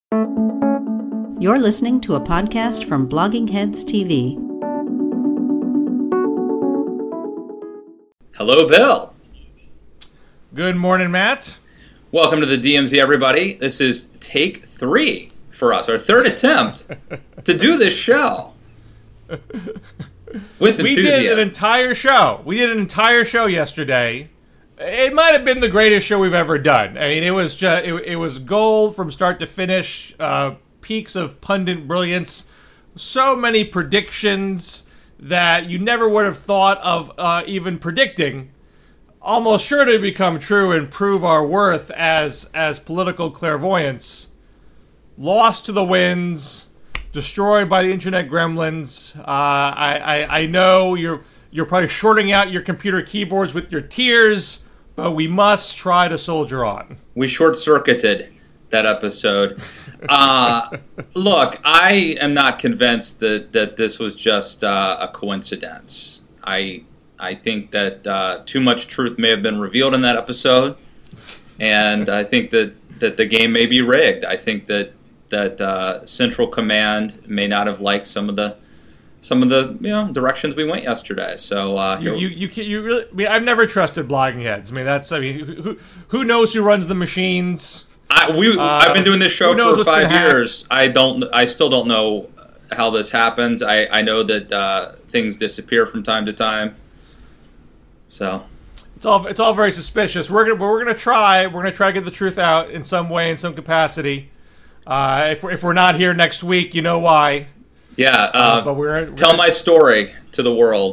You're listening to a podcast from Blogging Heads TV. Hello, Bill. Good morning, Matt. Welcome to the DMZ, everybody. This is take 3 for us, our third attempt to do this show. With enthusiasm. We did an entire show. We did an entire show yesterday. It might have been the greatest show we've ever done. I mean, it was just it was gold from start to finish. Peaks of pundit brilliance. So many predictions that you never would have thought of even predicting. Almost sure to become true and prove our worth as political clairvoyants. Lost to the winds. Destroyed by the internet gremlins. I know you're probably shorting out your computer keyboards with your tears, but we must try to soldier on. We short-circuited that episode. Look, I am not convinced that this was just a coincidence. I think that too much truth may have been revealed in that episode, and I think that the game may be rigged. I think that Central Command may not have liked some of the directions we went yesterday. So you really, I mean, I've never trusted Blogging Heads. I mean, who knows who runs the machines? I've been doing this show for 5 years. I still don't know how this happens. I know that things disappear from time to time. So it's all very suspicious. We're gonna try to get the truth out in some way, in some capacity. If we're not here next week, you know why. Yeah, but tell my story to the world.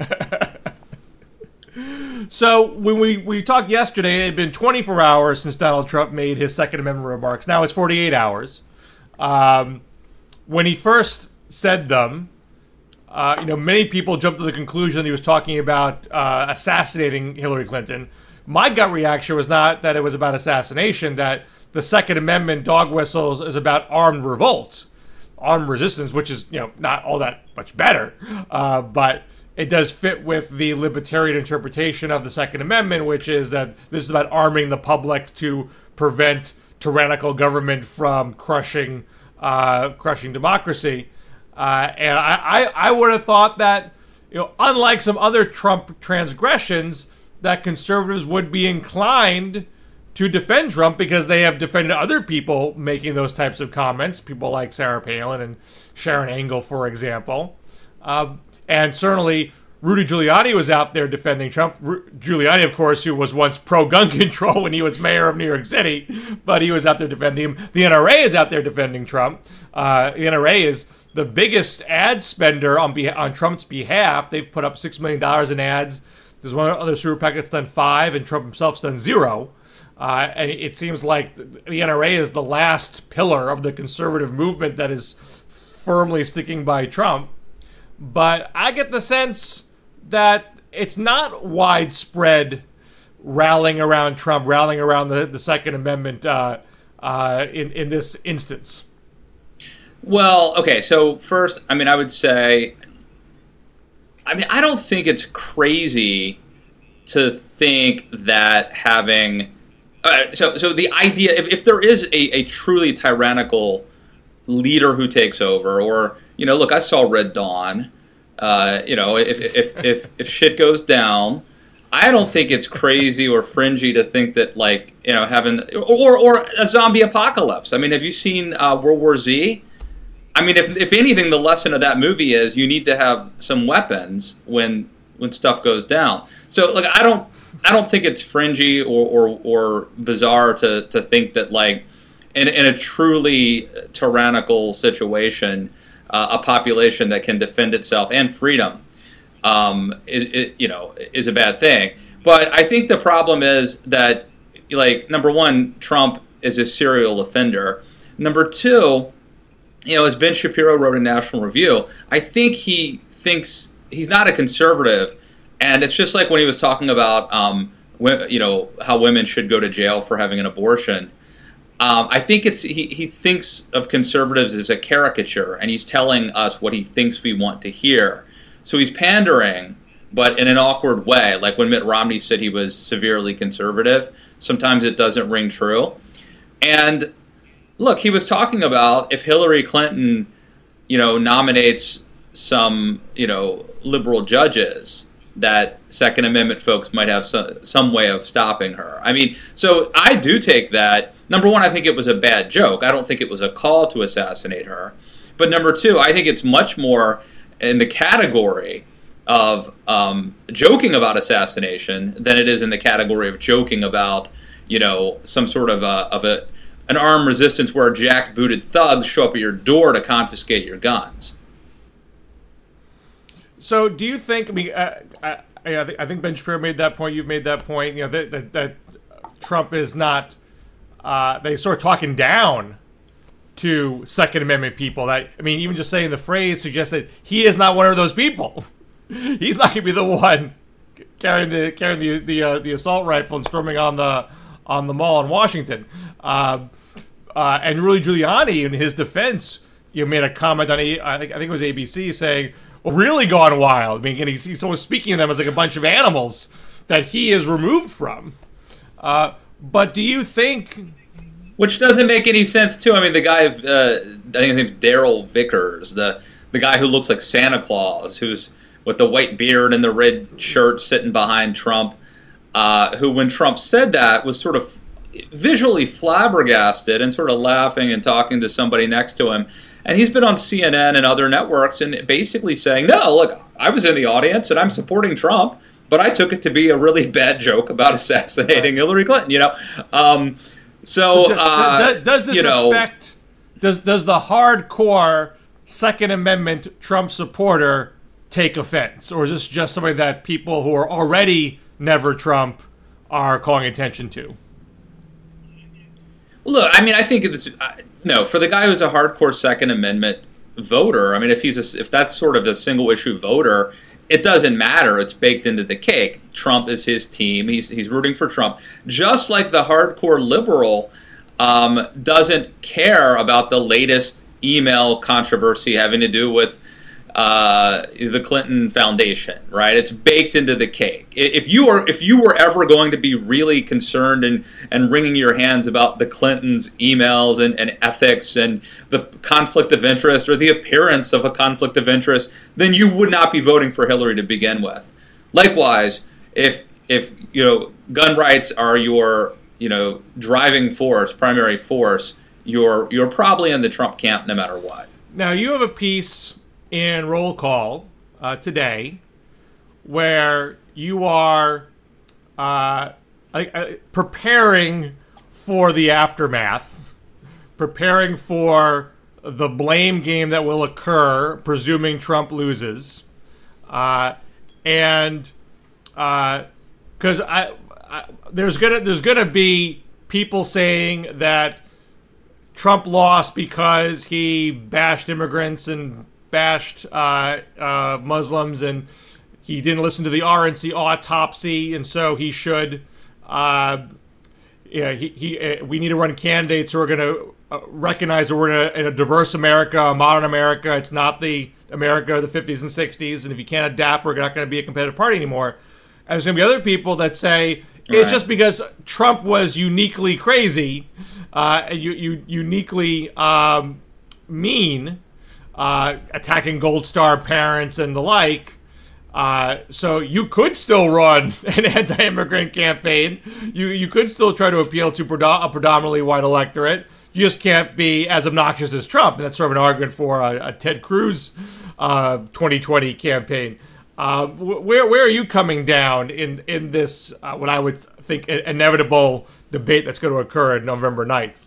So when we talked yesterday, it had been 24 hours since Donald Trump made his Second Amendment remarks. Now it's 48 hours. When he first said them, many people jumped to the conclusion that he was talking about assassinating Hillary Clinton. My gut reaction was not that it was about assassination, that the Second Amendment dog whistles is about armed revolt, armed resistance, which is not all that much better, but it does fit with the libertarian interpretation of the Second Amendment, which is that this is about arming the public to prevent tyrannical government from crushing democracy. And I would have thought that, unlike some other Trump transgressions, that conservatives would be inclined to defend Trump because they have defended other people making those types of comments, people like Sarah Palin and Sharon Angle, for example. And certainly Rudy Giuliani was out there defending Trump. Giuliani, of course, who was once pro-gun control when he was mayor of New York City, but he was out there defending him. The NRA is out there defending Trump. The NRA is the biggest ad spender on Trump's behalf. They've put up $6 million in ads. There's one other super PAC that's done 5, and Trump himself's done 0. And it seems like the NRA is the last pillar of the conservative movement that is firmly sticking by Trump. But I get the sense that it's not widespread rallying around Trump, rallying around the Second Amendment in this instance. Well, okay, so first, I would say, I don't think it's crazy to think that having... So the idea, if there is a truly tyrannical leader who takes over, or look, I saw Red Dawn. If shit goes down, I don't think it's crazy or fringy to think that having or a zombie apocalypse. I mean, have you seen World War Z? I mean, if anything, the lesson of that movie is you need to have some weapons when stuff goes down. So I don't think it's fringy or bizarre to think that in a truly tyrannical situation, a population that can defend itself and freedom is a bad thing. But I think the problem is that number one, Trump is a serial offender. Number two, as Ben Shapiro wrote in National Review, I think he thinks he's not a conservative, and it's just like when he was talking about how women should go to jail for having an abortion. I think he thinks of conservatives as a caricature, and he's telling us what he thinks we want to hear. So he's pandering, but in an awkward way. Like when Mitt Romney said he was severely conservative, sometimes it doesn't ring true. And look, he was talking about if Hillary Clinton, nominates some, liberal judges, that Second Amendment folks might have some way of stopping her. I mean, so I do take that. Number one, I think it was a bad joke. I don't think it was a call to assassinate her. But number two, I think it's much more in the category of joking about assassination than it is in the category of joking about, some sort of an armed resistance where jackbooted thugs show up at your door to confiscate your guns. So, do you think? I mean, I think Ben Shapiro made that point. You've made that point. That Trump is not. They sort of talking down to Second Amendment people. That, I mean, even just saying the phrase suggests that he is not one of those people. He's not going to be the one carrying the assault rifle and storming on the mall in Washington. And Rudy Giuliani, in his defense, made a comment on I think it was ABC saying, really gone wild. I mean, he's always speaking of them as like a bunch of animals that he is removed from. But do you think... Which doesn't make any sense, too. I mean, the guy, I think his name's Daryl Vickers, the guy who looks like Santa Claus, who's with the white beard and the red shirt sitting behind Trump, who, when Trump said that, was sort of visually flabbergasted and sort of laughing and talking to somebody next to him. And he's been on CNN and other networks and basically saying, no, look, I was in the audience and I'm supporting Trump, but I took it to be a really bad joke about assassinating Hillary Clinton, So does this affect, does the hardcore Second Amendment Trump supporter take offense? Or is this just something that people who are already never Trump are calling attention to? Look, I mean, I think it's no, for the guy who's a hardcore Second Amendment voter. I mean, if that's sort of a single issue voter, it doesn't matter. It's baked into the cake. Trump is his team. He's rooting for Trump. Just like the hardcore liberal doesn't care about the latest email controversy having to do with the Clinton Foundation, right? It's baked into the cake. If you were ever going to be really concerned and wringing your hands about the Clintons' emails and ethics and the conflict of interest or the appearance of a conflict of interest, then you would not be voting for Hillary to begin with. Likewise, if gun rights are your driving force, primary force, you're probably in the Trump camp no matter what. Now you have a piece in Roll Call today where you are preparing for the aftermath, preparing for the blame game that will occur, presuming Trump loses, and because there's gonna be people saying that Trump lost because he bashed immigrants and bashed Muslims, and he didn't listen to the RNC autopsy, and so he should. We need to run candidates who are going to recognize that we're in a diverse America, a modern America. It's not the America of the 50s and 60s, and if you can't adapt, we're not going to be a competitive party anymore. And there's going to be other people that say it's just because Trump was uniquely crazy, uniquely mean. Attacking Gold Star parents and the like. So you could still run an anti-immigrant campaign. You could still try to appeal to a predominantly white electorate. You just can't be as obnoxious as Trump. And that's sort of an argument for a Ted Cruz 2020 campaign. Where are you coming down in this, what I would think, inevitable debate that's going to occur on November 9th?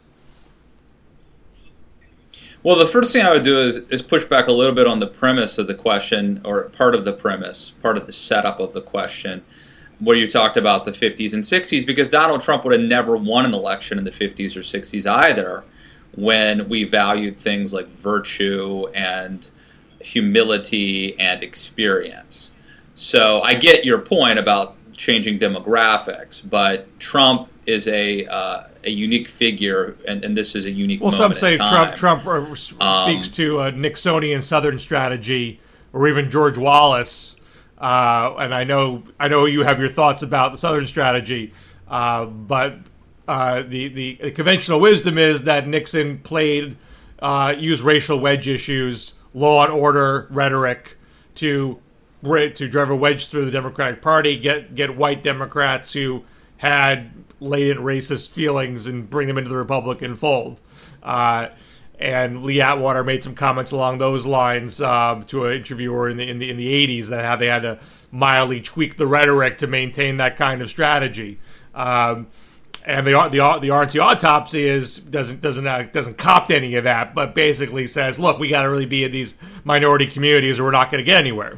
Well, the first thing I would do is push back a little bit on the premise of the question, or part of the premise, part of the setup of the question, where you talked about the 50s and 60s, because Donald Trump would have never won an election in the 50s or 60s either, when we valued things like virtue and humility and experience. So I get your point about changing demographics, but Trump is a unique figure, and this is a unique moment some say in time. Trump speaks to a Nixonian Southern strategy, or even George Wallace. And I know you have your thoughts about the Southern strategy, but the conventional wisdom is that Nixon used racial wedge issues, law and order rhetoric to drive a wedge through the Democratic Party, get white Democrats who had latent racist feelings and bring them into the Republican fold. And Lee Atwater made some comments along those lines to an interviewer in the 80s that how they had to mildly tweak the rhetoric to maintain that kind of strategy. And the RNC autopsy doesn't cop to any of that, but basically says, look, we got to really be in these minority communities or we're not going to get anywhere.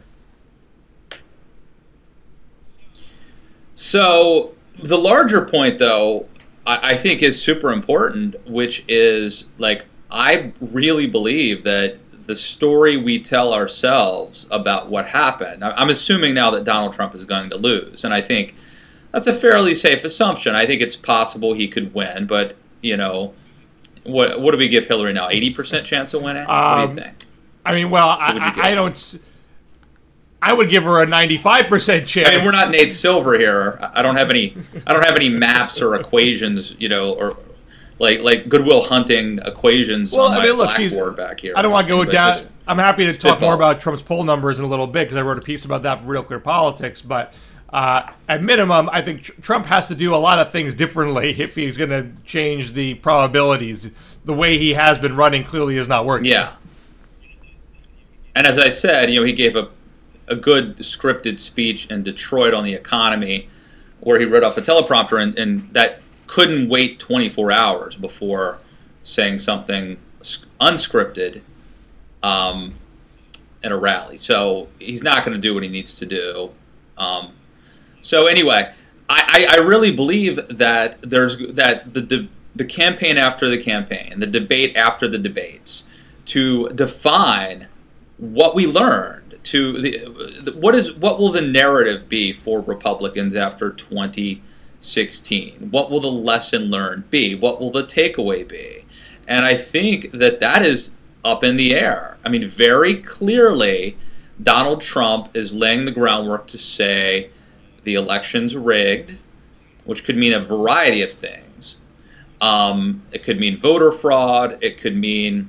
So the larger point, though, I think is super important, which is, like, I really believe that the story we tell ourselves about what happened, I'm assuming now that Donald Trump is going to lose, and I think that's a fairly safe assumption. I think it's possible he could win, but, you know, what do we give Hillary now? 80% chance of winning? What do you think? I mean, well, I would give her a 95% chance. I mean, we're not Nate Silver here. I don't have any maps or equations, you know, or like Goodwill Hunting equations on my blackboard back here. I don't want to go down. I'm happy to talk more about Trump's poll numbers in a little bit because I wrote a piece about that for Real Clear Politics. But at minimum, I think Trump has to do a lot of things differently if he's going to change the probabilities. The way he has been running clearly is not working. Yeah. And as I said, you know, he gave a good scripted speech in Detroit on the economy where he read off a teleprompter and that couldn't wait 24 hours before saying something unscripted in a rally. So he's not going to do what he needs to do. So anyway, I really believe that the campaign after the campaign, the debate after the debates, to define what we learned, what will the narrative be for Republicans after 2016? What will the lesson learned be? What will the takeaway be? And I think that is up in the air. I mean, very clearly, Donald Trump is laying the groundwork to say the election's rigged, which could mean a variety of things. It could mean voter fraud. It could mean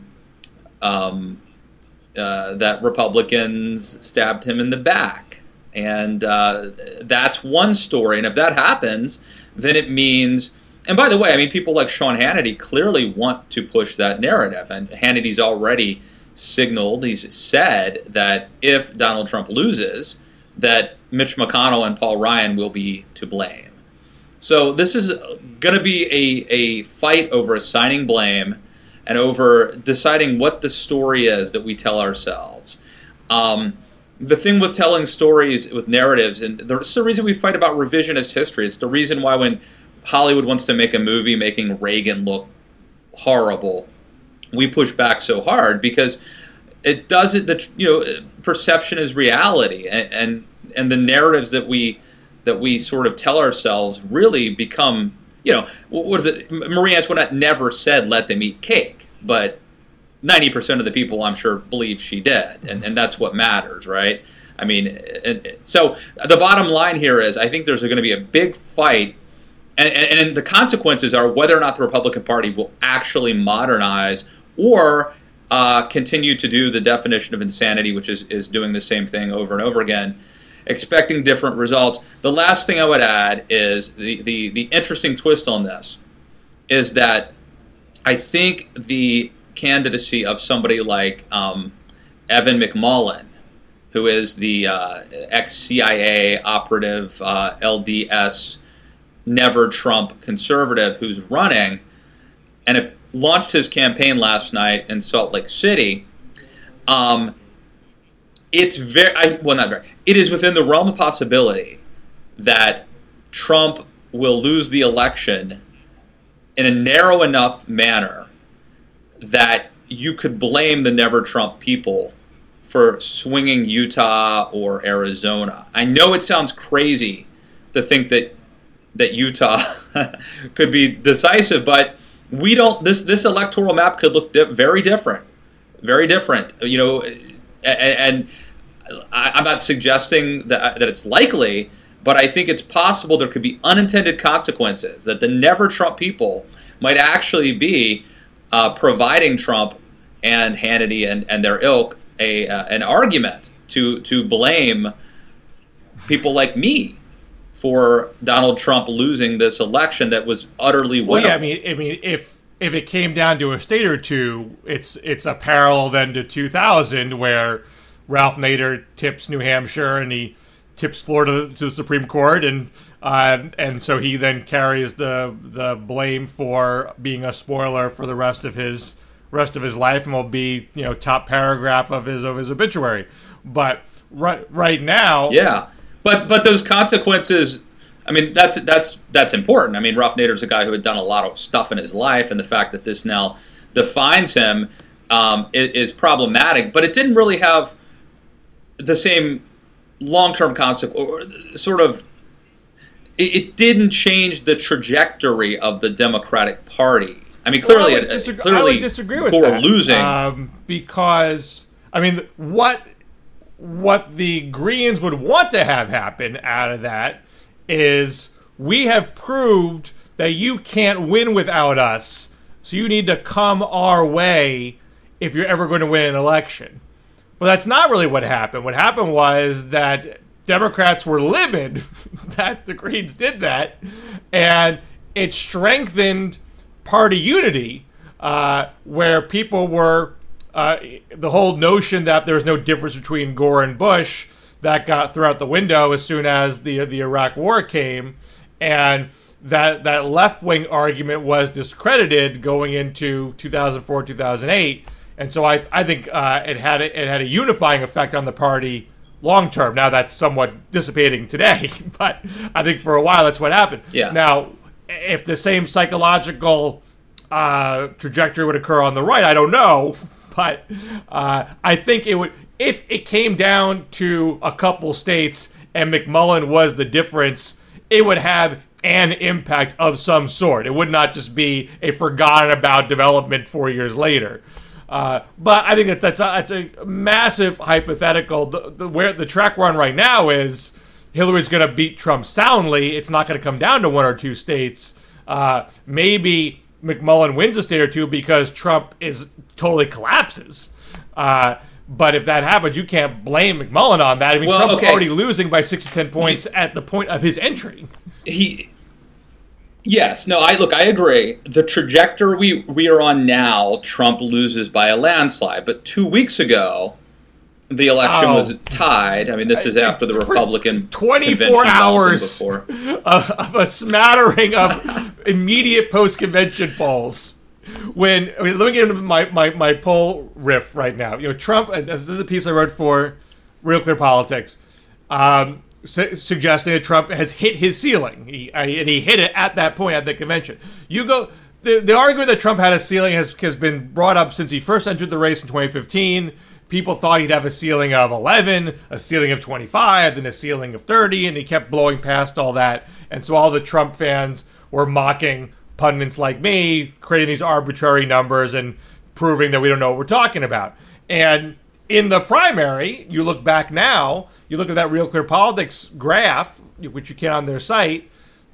that Republicans stabbed him in the back. And that's one story. And if that happens, then it means... And by the way, I mean, people like Sean Hannity clearly want to push that narrative. And Hannity's already signaled, he's said that if Donald Trump loses, that Mitch McConnell and Paul Ryan will be to blame. So this is going to be a fight over assigning blame and over deciding what the story is that we tell ourselves. The thing with telling stories, with narratives, and it's the reason we fight about revisionist history. It's the reason why when Hollywood wants to make a movie making Reagan look horrible, we push back so hard because it doesn't. Perception is reality, and the narratives that we sort of tell ourselves really become. What is it? Marie Antoinette never said let them eat cake, but 90% of the people, I'm sure, believe she did, and that's what matters, right? I mean, so the bottom line here is I think there's going to be a big fight, and the consequences are whether or not the Republican Party will actually modernize or continue to do the definition of insanity, which is doing the same thing over and over again, expecting different results. The last thing I would add is the interesting twist on this is that I think the candidacy of somebody like Evan McMullin, who is the ex-CIA operative, LDS, never Trump conservative who's running, and it launched his campaign last night in Salt Lake City. It is within the realm of possibility that Trump will lose the election in a narrow enough manner that you could blame the Never Trump people for swinging Utah or Arizona. I know it sounds crazy to think that Utah could be decisive, but we don't. This electoral map could look very different, very different. And I'm not suggesting that it's likely, but I think it's possible there could be unintended consequences, that the never Trump people might actually be providing Trump and Hannity and their ilk an argument to blame people like me for Donald Trump losing this election that was utterly winnable. Well, yeah, I mean, if it came down to a state or two, it's a parallel then to 2000, where Ralph Nader tips New Hampshire and he tips Florida to the Supreme Court, and so he then carries the blame for being a spoiler for the rest of his life, and will be top paragraph of his obituary. But right now, yeah. But those consequences, I mean, that's important. I mean, Ralph Nader's a guy who had done a lot of stuff in his life, and the fact that this now defines him is problematic. But it didn't really have the same long-term consequence. Sort of, it didn't change the trajectory of the Democratic Party. I mean, clearly, I would disagree with that. Losing because I mean, what the Greens would want to have happen out of that is, we have proved that you can't win without us, so you need to come our way if you're ever going to win an election. But that's not really what happened. What happened was that Democrats were livid that the Greens did that, and it strengthened party unity, where people were the whole notion that there's no difference between Gore and Bush, that got thrown out the window as soon as the Iraq War came, and that left-wing argument was discredited going into 2004, 2008, and so I think it had a unifying effect on the party long term. Now that's somewhat dissipating today, but I think for a while that's what happened. Yeah. Now, if the same psychological trajectory would occur on the right, I don't know. But I think it would, if it came down to a couple states and McMullen was the difference, it would have an impact of some sort. It would not just be a forgotten about development 4 years later. But I think that's a massive hypothetical. Where the track we're on right now is Hillary's going to beat Trump soundly. It's not going to come down to one or two states. Maybe McMullen wins a state or two because Trump totally collapses. But if that happens, you can't blame McMullen on that. I mean, Trump's already losing by 6 to 10 points at the point of his entry. I agree. The trajectory we are on now, Trump loses by a landslide. But 2 weeks ago, the election was tied. I mean, this is after the Republican 24 hours of a smattering of immediate post-convention polls. Let me get into my poll riff right now. Trump, and this is a piece I wrote for Real Clear Politics, suggesting that Trump has hit his ceiling, and he hit it at that point at the convention. The argument that Trump had a ceiling has been brought up since he first entered the race in 2015. People thought he'd have a ceiling of 11, a ceiling of 25, then a ceiling of 30, and he kept blowing past all that. And so all the Trump fans were mocking pundits like me, creating these arbitrary numbers and proving that we don't know what we're talking about. And in the primary, you look back now, you look at that Real Clear Politics graph, which you can on their site,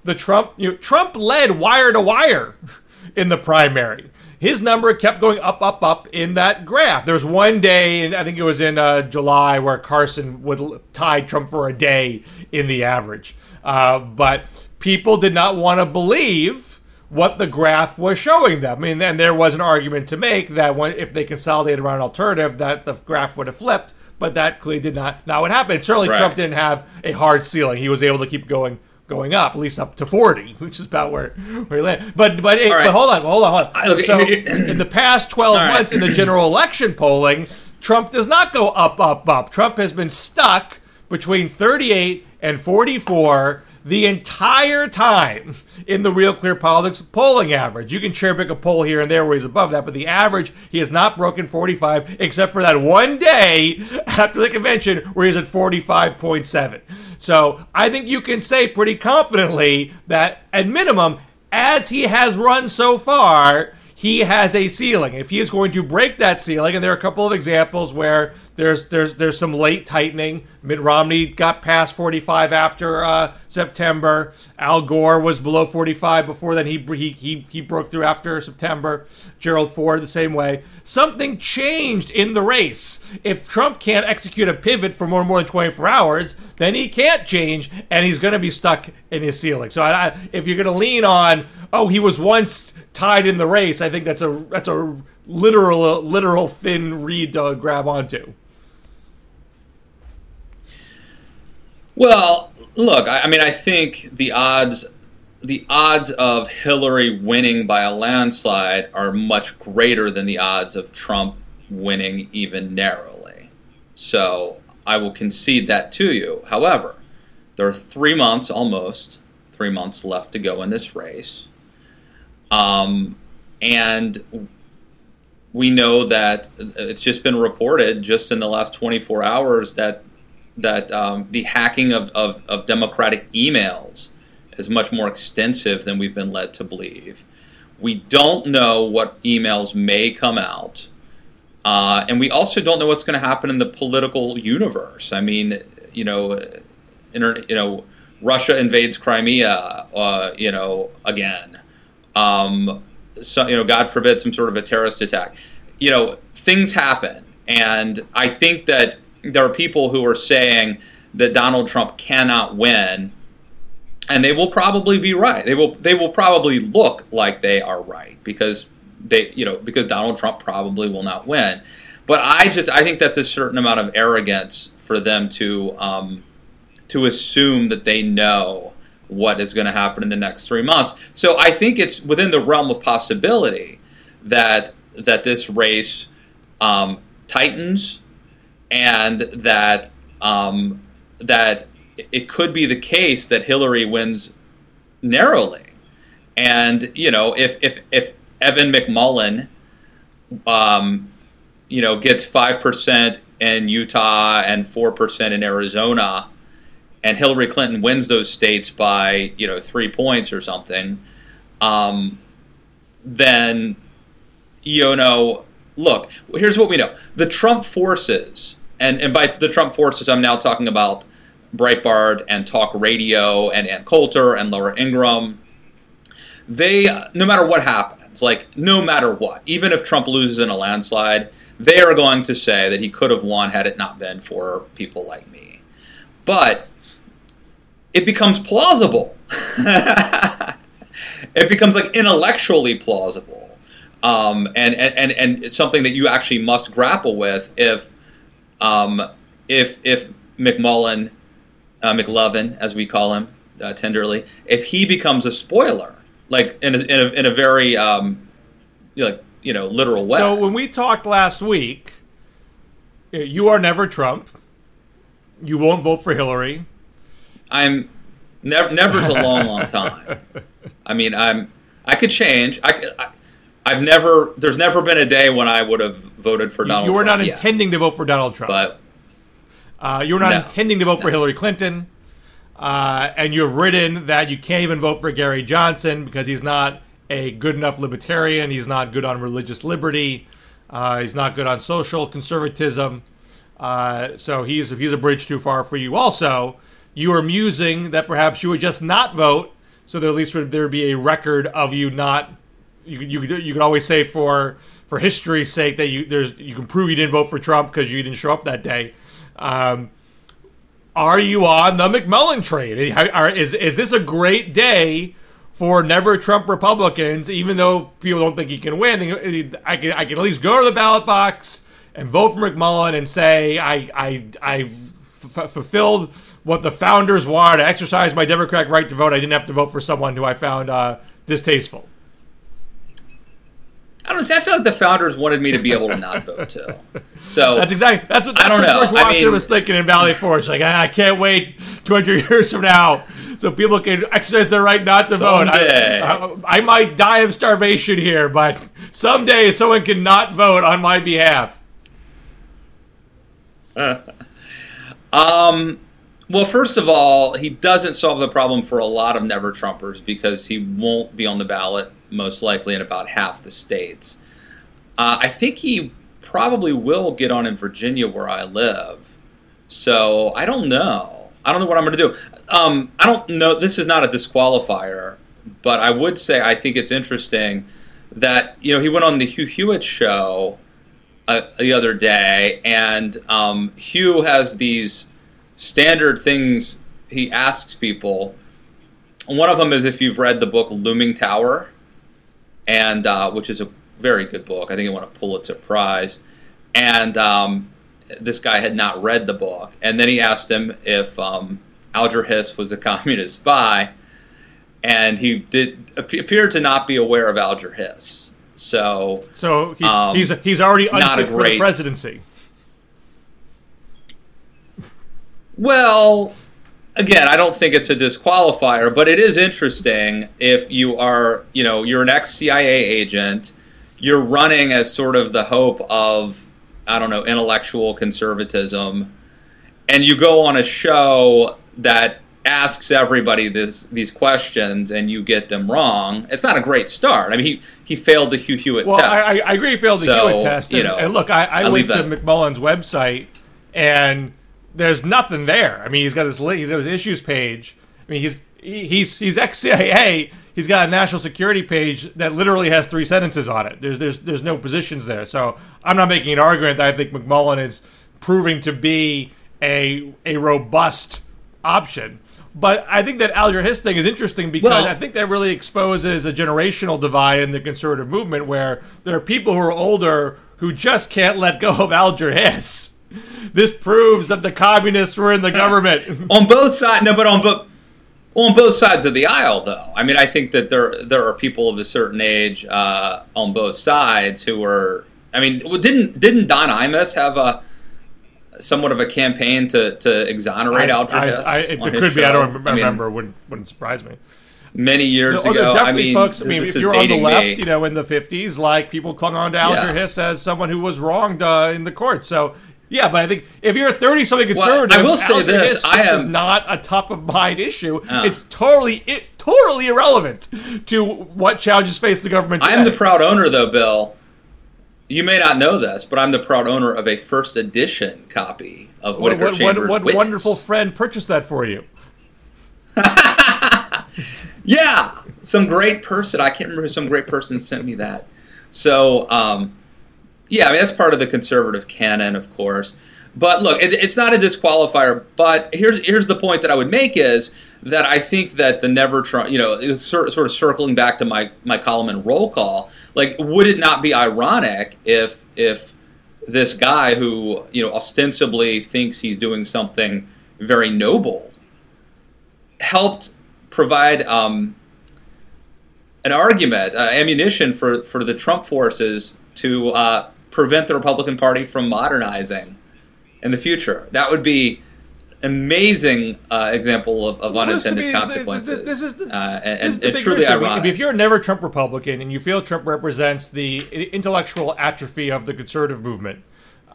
Trump led wire to wire in the primary. His number kept going up in that graph. There was one day, and I think it was in July, where Carson would tie Trump for a day in the average. But people did not want to believe what the graph was showing them. I mean, and there was an argument to make that if they consolidated around an alternative, that the graph would have flipped. But that clearly did not what happened. Certainly, right. Trump didn't have a hard ceiling. He was able to keep going up, at least up to 40, which is about where he landed. But hold on. So in the past 12 months in the general election polling, Trump does not go up. Trump has been stuck between 38 and 44 the entire time in the Real Clear Politics polling average. You can cherry pick a poll here and there where he's above that, but the average, he has not broken 45 except for that one day after the convention where he's at 45.7. So I think you can say pretty confidently that at minimum, as he has run so far, he has a ceiling. If he is going to break that ceiling, and there are a couple of examples where there's some late tightening. Mitt Romney got past 45 after September. Al Gore was below 45 before then. He broke through after September. Gerald Ford the same way. Something changed in the race. If Trump can't execute a pivot for more than 24 hours, then he can't change, and he's going to be stuck in his ceiling. So if you're going to lean on, oh, he was once tied in the race, I think that's a literal thin reed to grab onto. Well, look, I mean, I think the odds of Hillary winning by a landslide are much greater than the odds of Trump winning even narrowly. So I will concede that to you. However, there are 3 months, almost 3 months left to go in this race. And we know that it's just been reported just in the last 24 hours that the hacking of Democratic emails is much more extensive than we've been led to believe. We don't know what emails may come out. And we also don't know what's going to happen in the political universe. I mean, Russia invades Crimea, again. God forbid some sort of a terrorist attack. Things happen. And I think that there are people who are saying that Donald Trump cannot win, and they will probably be right. They will probably look like they are right because Donald Trump probably will not win. But I think that's a certain amount of arrogance for them to assume that they know what is going to happen in the next 3 months. So I think it's within the realm of possibility that this race tightens, and that it could be the case that Hillary wins narrowly. And if Evan McMullin gets 5% in Utah and 4% in Arizona, and Hillary Clinton wins those states by 3 points or something, then look, here's what we know: the Trump forces, and by the Trump forces, I'm now talking about Breitbart and Talk Radio and Ann Coulter and Laura Ingraham. They, no matter what happens, no matter what, even if Trump loses in a landslide, they are going to say that he could have won had it not been for people like me. But it becomes plausible. It becomes intellectually plausible, and it's something that you actually must grapple with if McMullin, McLovin, as we call him tenderly, if he becomes a spoiler, in a very literal way. So when we talked last week, you are never Trump. You won't vote for Hillary. I'm never's a long time. I mean, I could change. There's never been a day when I would have voted for Donald Trump. You were not intending to vote for Donald Trump. But you were not intending to vote for Hillary Clinton. And you have written that you can't even vote for Gary Johnson because he's not a good enough libertarian. He's not good on religious liberty. He's not good on social conservatism. So he's a bridge too far for you. Also, you are musing that perhaps you would just not vote, so that at least there would be a record of you not. You could always say for history's sake that you can prove you didn't vote for Trump because you didn't show up that day. Are you on the McMullin train? Is this a great day for never Trump Republicans? Even though people don't think he can win, I can at least go to the ballot box and vote for McMullin and say I fulfilled what the founders wanted. I exercised my democratic right to vote. I didn't have to vote for someone who I found distasteful. I don't know. I feel like the founders wanted me to be able to not vote too. So that's what George Washington was thinking in Valley Forge. I can't wait 200 years from now so people can exercise their right not to vote. I might die of starvation here, but someday someone can not vote on my behalf. Well, first of all, he doesn't solve the problem for a lot of never Trumpers because he won't be on the ballot most likely in about half the states. I think he probably will get on in Virginia, where I live. So I don't know. I don't know what I'm going to do. I don't know. This is not a disqualifier, but I would say I think it's interesting that, you know, he went on the Hugh Hewitt show the other day, and Hugh has these standard things he asks people. One of them is if you've read the book Looming Tower, and which is a very good book. I think it won a Pulitzer Prize. And this guy had not read the book. And then he asked him if Alger Hiss was a communist spy, and he appeared to not be aware of Alger Hiss. So he's already unfit for the presidency. Well, again, I don't think it's a disqualifier, but it is interesting if you are, you know, you're an ex-CIA agent, you're running as sort of the hope of, I don't know, intellectual conservatism, and you go on a show that asks everybody these questions and you get them wrong. It's not a great start. I mean, he failed the Hugh Hewitt test. I agree he failed the Hewitt test. And look, I went to McMullen's website, and there's nothing there. I mean, he's got his issues page. I mean, he's ex-CIA. He's got a national security page that literally has 3 sentences on it. There's no positions there. So I'm not making an argument that I think McMullen is proving to be a robust option. But I think that Alger Hiss thing is interesting because I think that really exposes a generational divide in the conservative movement, where there are people who are older who just can't let go of Alger Hiss. This proves that the communists were in the government. On both sides, no, but on both sides of the aisle, though. I mean, I think that there are people of a certain age on both sides who are. I mean, didn't Don Imus have somewhat of a campaign to exonerate Alger Hiss? It could be. I don't remember. Wouldn't surprise me. Many years ago. There are definitely folks. I mean, if you're on the left, you know, in the 50s, like, people clung on to Alger Hiss as someone who was wronged in the court. So. Yeah, but I think if you're a 30-something conservative, I will say this: this is not a top-of-mind issue. It's totally irrelevant to what challenges face the government today. I am the proud owner, though, Bill. You may not know this, but I'm the proud owner of a first edition copy of Whittaker Chambers' What Witness. wonderful friend purchased that for you? Yeah, some great person. I can't remember who. Some great person sent me that. So. Yeah, I mean, that's part of the conservative canon, of course. But look, it's not a disqualifier. But here's the point that I would make is that I think that the Never Trump, you know, is sort of circling back to my column in Roll Call. Like, would it not be ironic if this guy who, you know, ostensibly thinks he's doing something very noble helped provide an argument, ammunition for the Trump forces to prevent the Republican Party from modernizing in the future? That would be an amazing example of unintended consequences. This is truly ironic. If you're a Never Trump Republican and you feel Trump represents the intellectual atrophy of the conservative movement,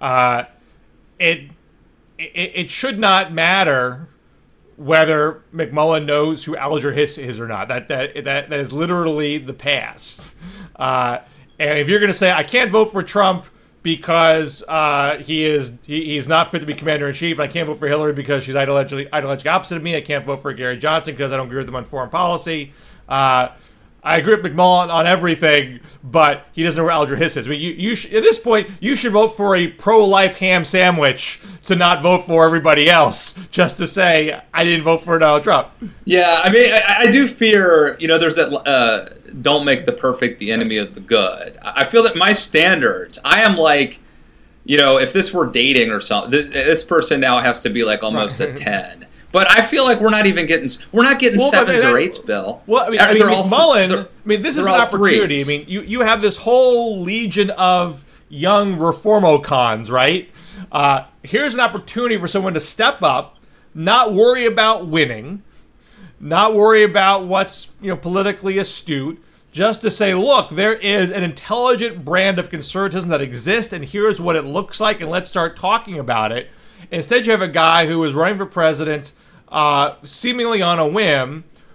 it should not matter whether McMullen knows who Alger Hiss is or not. That is literally the past. And if you're going to say, I can't vote for Trump because he's not fit to be commander-in-chief, and I can't vote for Hillary because she's ideologically opposite of me, I can't vote for Gary Johnson because I don't agree with him on foreign policy, I agree with McMullen on everything, but he doesn't know where Alger Hiss is. I mean, at this point, you should vote for a pro-life ham sandwich to not vote for everybody else, just to say, I didn't vote for Donald Trump. Yeah, I mean, I do fear, you know, there's that don't make the perfect the enemy of the good. I feel that my standards, I am like, you know, if this were dating or something, this person now has to be like almost a 10. But I feel like we're not getting 7s or 8s, Bill. Well, I mean McMullen. This is an opportunity. 3s. I mean, you have this whole legion of young reformocons, right? Here's an opportunity for someone to step up, not worry about winning, not worry about what's politically astute, just to say, look, there is an intelligent brand of conservatism that exists, and here's what it looks like, and let's start talking about it. Instead, you have a guy who is running for president seemingly on a whim,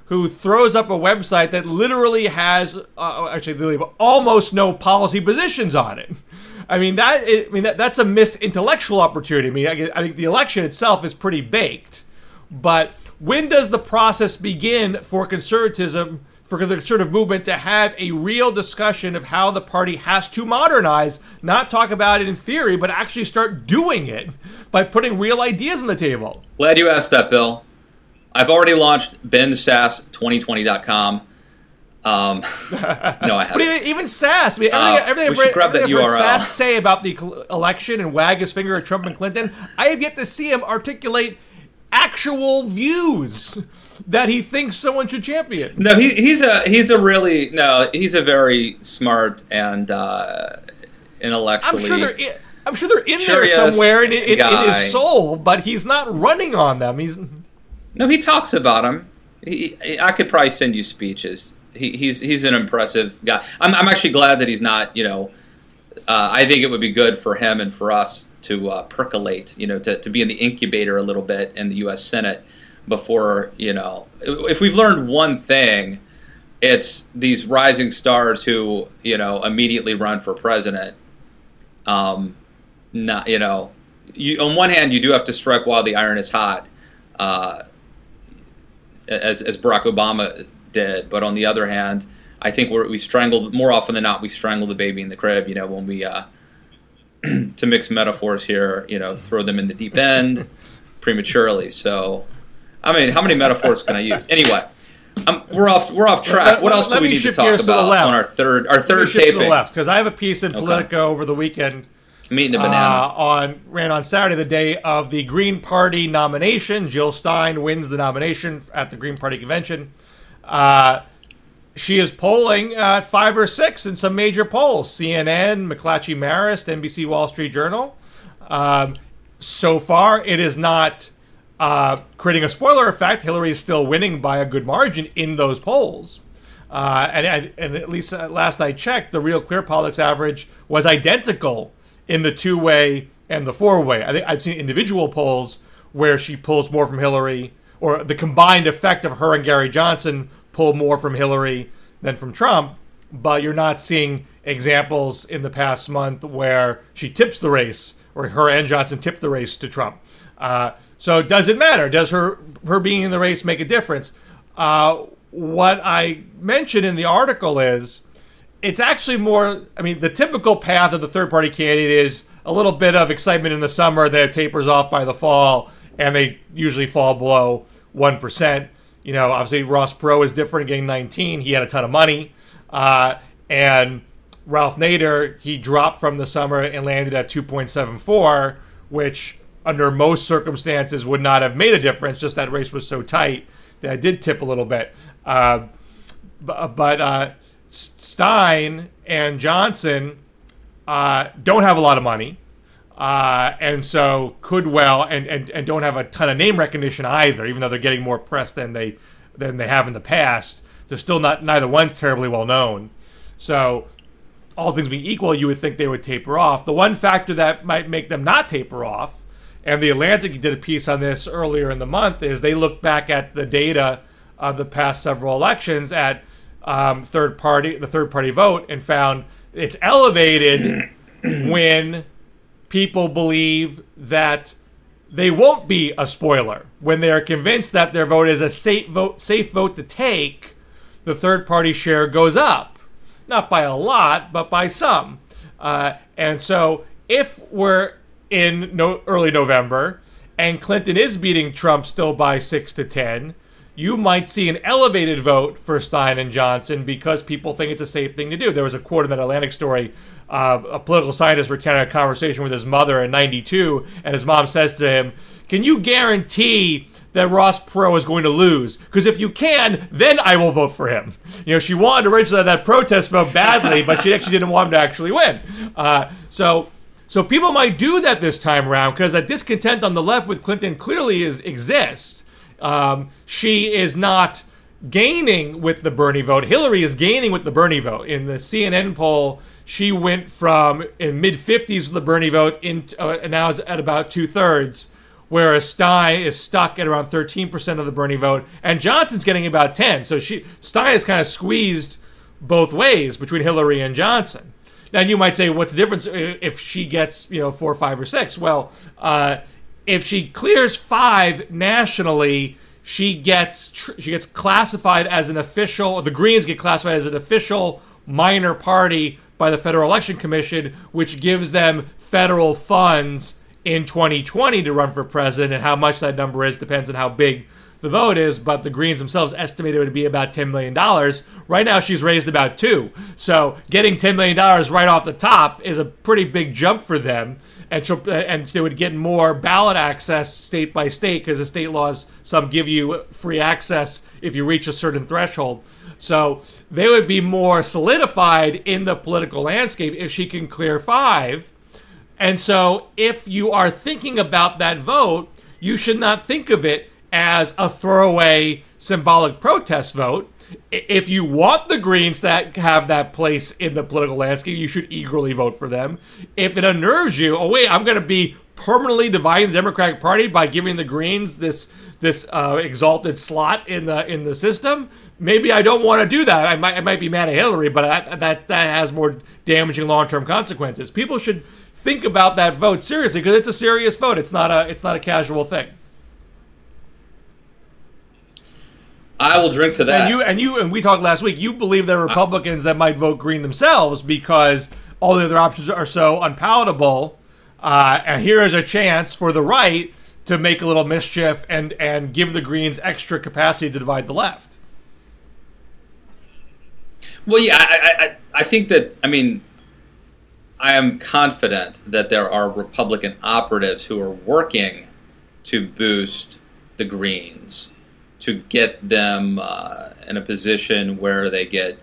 who throws up a website that literally has almost no policy positions on it. I mean that's a missed intellectual opportunity. I think the election itself is pretty baked, but when does the process begin for conservatism, for the conservative movement, to have a real discussion of how the party has to modernize, not talk about it in theory, but actually start doing it by putting real ideas on the table? Glad you asked that, Bill. I've already launched bensass2020.com. No, I haven't. But even Sass, everything we should grab that URL. Sass say about the election and wag his finger at Trump and Clinton, I have yet to see him articulate actual views that he thinks someone should champion. No, he's a very smart and intellectually. I'm sure they're in there somewhere in his soul, but he's not running on them. No, he talks about them. I could probably send you speeches. He's an impressive guy. I'm actually glad that he's not. I think it would be good for him and for us to percolate. To be in the incubator a little bit in the U.S. Senate before. If we've learned one thing, it's these rising stars who immediately run for president. On one hand, you do have to strike while the iron is hot. As Barack Obama did, but on the other hand, I think we strangled more often than not. We strangle the baby in the crib. When we to mix metaphors here, throw them in the deep end prematurely. So, how many metaphors can I use? Anyway, we're off track. What else do we need to talk about on our third taping? To the left, because I have a piece in Politico over the weekend. I'm eating a banana. Ran on Saturday, the day of the Green Party nomination. Jill Stein wins the nomination at the Green Party convention. She is polling at 5 or 6 in some major polls. CNN, McClatchy Marist, NBC Wall Street Journal. So far, it is not creating a spoiler effect. Hillary is still winning by a good margin in those polls. And at least last I checked, the Real Clear Politics average was identical in the 2-way and the 4-way. I think I've seen individual polls where she pulls more from Hillary, or the combined effect of her and Gary Johnson pull more from Hillary than from Trump, but you're not seeing examples in the past month where she tips the race, or her and Johnson tip the race to Trump. So does it matter? Does her being in the race make a difference? What I mentioned in the article is, it's actually more, the typical path of the third-party candidate is a little bit of excitement in the summer, then it tapers off by the fall, and they usually fall below 1%. Obviously Ross Perot is different, getting 19. He had a ton of money. And Ralph Nader, he dropped from the summer and landed at 2.74, which under most circumstances would not have made a difference. Just that race was so tight that it did tip a little bit. But Stein and Johnson don't have a lot of money. And so could and don't have a ton of name recognition either, even though they're getting more press than they have in the past. They're still neither one's terribly well known. So all things being equal, you would think they would taper off. The one factor that might make them not taper off, and The Atlantic did a piece on this earlier in the month, is they looked back at the data of the past several elections at the third party vote, and found it's elevated when people believe that they won't be a spoiler. When they're convinced that their vote is a safe vote to take, the third party share goes up. Not by a lot, but by some. And so if we're in early November and Clinton is beating Trump still by 6 to 10, you might see an elevated vote for Stein and Johnson because people think it's a safe thing to do. There was a quote in that Atlantic story. A political scientist recounted a conversation with his mother in 92, and his mom says to him, "Can you guarantee that Ross Perot is going to lose? Because if you can, then I will vote for him." She wanted originally that protest vote badly, but she actually didn't want him to actually win. So people might do that this time around because that discontent on the left with Clinton clearly exists. She is not gaining with the Bernie vote. Hillary is gaining with the Bernie vote. In the CNN poll, she went from in mid-50s with the Bernie vote and now is at about 2/3, whereas Stein is stuck at around 13% of the Bernie vote, and Johnson's getting about 10. So Stein is kind of squeezed both ways between Hillary and Johnson. Now you might say, what's the difference if she gets 4, 5, or 6? Well, if she clears 5 nationally, she gets classified as an official. The Greens get classified as an official minor party by the Federal Election Commission, which gives them federal funds in 2020 to run for president. And how much that number is depends on how big the vote is, but the Greens themselves estimated it to be about $10 million. Right now, she's raised about $2 million. So getting $10 million right off the top is a pretty big jump for them. And they would get more ballot access state by state, because the state laws, some give you free access if you reach a certain threshold. So they would be more solidified in the political landscape if she can clear 5. And so if you are thinking about that vote, you should not think of it as a throwaway symbolic protest vote. If you want the Greens that have that place in the political landscape, you should eagerly vote for them. If it unnerves you, oh wait, I'm going to be permanently dividing the Democratic Party by giving the Greens this exalted slot in the system, maybe I don't want to do that. I might be mad at Hillary, but that has more damaging long-term consequences. People should think about that vote seriously, because it's a serious vote. It's not a casual thing. I will drink to that. And we talked last week. You believe there are Republicans that might vote Green themselves because all the other options are so unpalatable. And here is a chance for the right to make a little mischief and give the Greens extra capacity to divide the left. Well, yeah, I think that, I am confident that there are Republican operatives who are working to boost the Greens, to get them in a position where they get,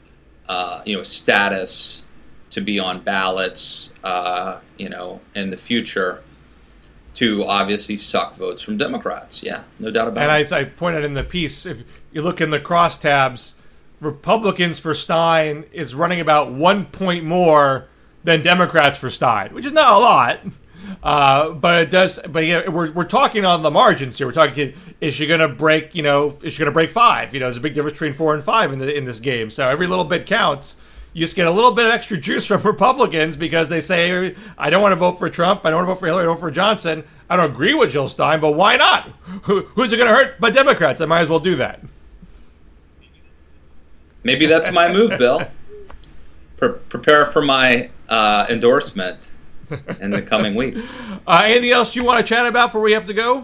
status to be on ballots, in the future, to obviously suck votes from Democrats. Yeah, no doubt about it. And I pointed in the piece, if you look in the crosstabs, Republicans for Stein is running about 1 point more than Democrats for Stein, which is not a lot. But it does. But yeah, we're talking on the margins here. We're talking, is she going to break? Is she going to break 5? There's a big difference between 4 and 5 in this game. So every little bit counts. You just get a little bit of extra juice from Republicans because they say, I don't want to vote for Trump. I don't want to vote for Hillary. I don't vote for Johnson. I don't agree with Jill Stein, but why not? Who's it going to hurt but Democrats? I might as well do that. Maybe that's my move, Bill. Prepare for my endorsement in the coming weeks. Anything else you want to chat about before we have to go?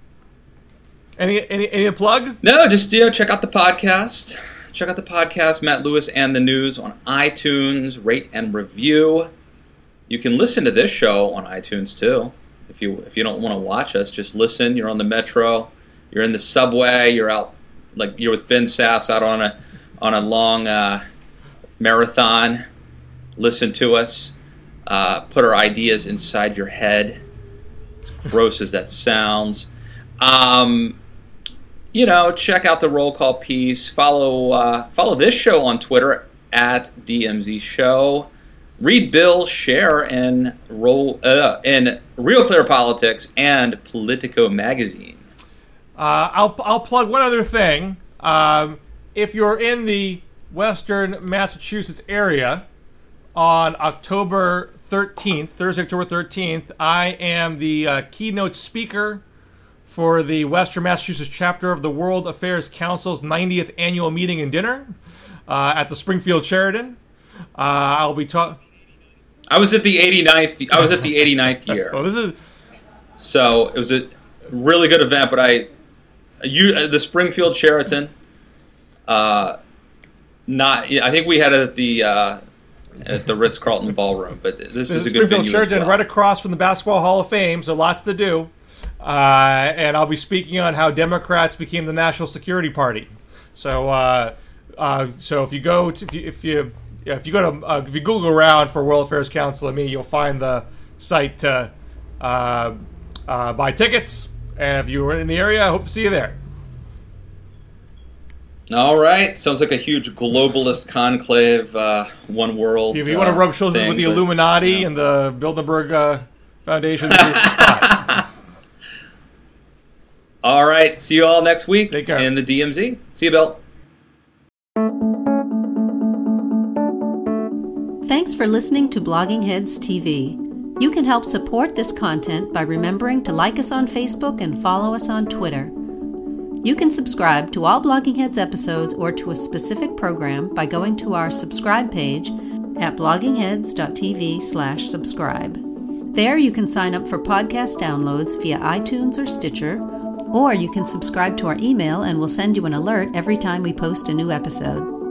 Any plug? No, just check out the podcast. Check out the podcast, Matt Lewis and the News, on iTunes. Rate and review. You can listen to this show on iTunes too. If you don't want to watch us, just listen. You're on the metro. You're in the subway. You're out, like you're with Ben Sass out on a long marathon. Listen to us. Put our ideas inside your head. As gross as that sounds. Check out the Roll Call piece. Follow this show on Twitter at DMZ Show. Read Bill, share in Real Clear Politics and Politico Magazine. I'll plug one other thing. If you're in the Western Massachusetts area on October 13th, Thursday, October 13th, I am the keynote speaker for the Western Massachusetts chapter of the World Affairs Council's 90th annual meeting and dinner at the Springfield Sheraton. I'll be talking. I was at the 89th. I was at the 89th year. So it was a really good event. But the Springfield Sheraton. I think we had it at the Ritz-Carlton Ballroom. But this is a good venue Sheraton, as well. Right across from the Basketball Hall of Fame. So lots to do. And I'll be speaking on how Democrats became the National Security Party. So, so if you Google around for World Affairs Council and me, you'll find the site to buy tickets. And if you're in the area, I hope to see you there. All right, sounds like a huge globalist conclave, one world. If you want to rub shoulders with the Illuminati and the Bilderberg Foundation, this is the spot. All right. See you all next week Take care. in the DMZ. See you, Bill. Thanks for listening to Blogging Heads TV. You can help support this content by remembering to like us on Facebook and follow us on Twitter. You can subscribe to all Blogging Heads episodes or to a specific program by going to our subscribe page at bloggingheads.tv/subscribe. There you can sign up for podcast downloads via iTunes or Stitcher, or you can subscribe to our email and we'll send you an alert every time we post a new episode.